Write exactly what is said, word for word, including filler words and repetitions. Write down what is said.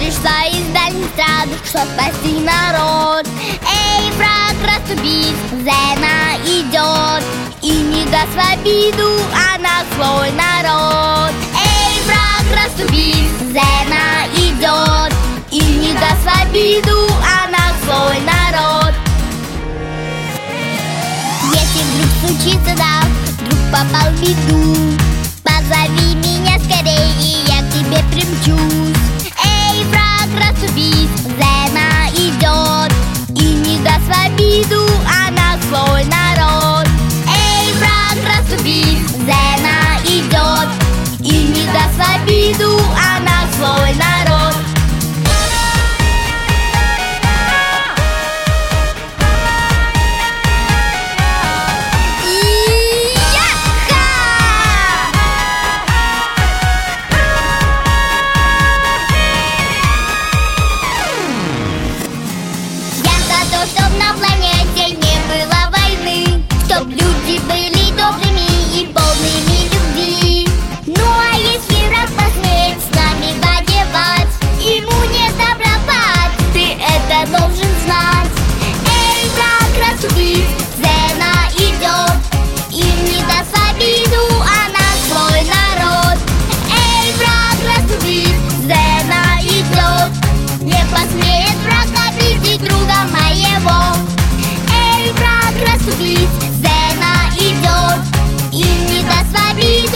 пришла из дальних стран, чтоб спасти народ. Эй, враг, расступись, Зена идет и не даст в обиду она свой народ. Эй, враг, расступись, Зена идет и не даст в обиду она свой народ. Если вдруг случится, да, вдруг попал в беду, позови меня скорее, и я к тебе примчусь. Эй, враг, расступись, Зена идет и не даст в обиду она свой народ. Эй, враг, расступись, Зена идет и не даст в обиду она свой народ. Чтоб на планете не было войны, чтоб люди были добрыми и полными любви. Ну а если враг посмеет с нами воевать, ему не сдобровать, ты это должен знать. Эй, враг, расступись, Зена идет и не даст в обиду она свой народ. Эй, враг, расступись, Зена идет, не посмеет враг обидеть друга моего. Эй, враг, расступись, Зена идет и не даст в обиду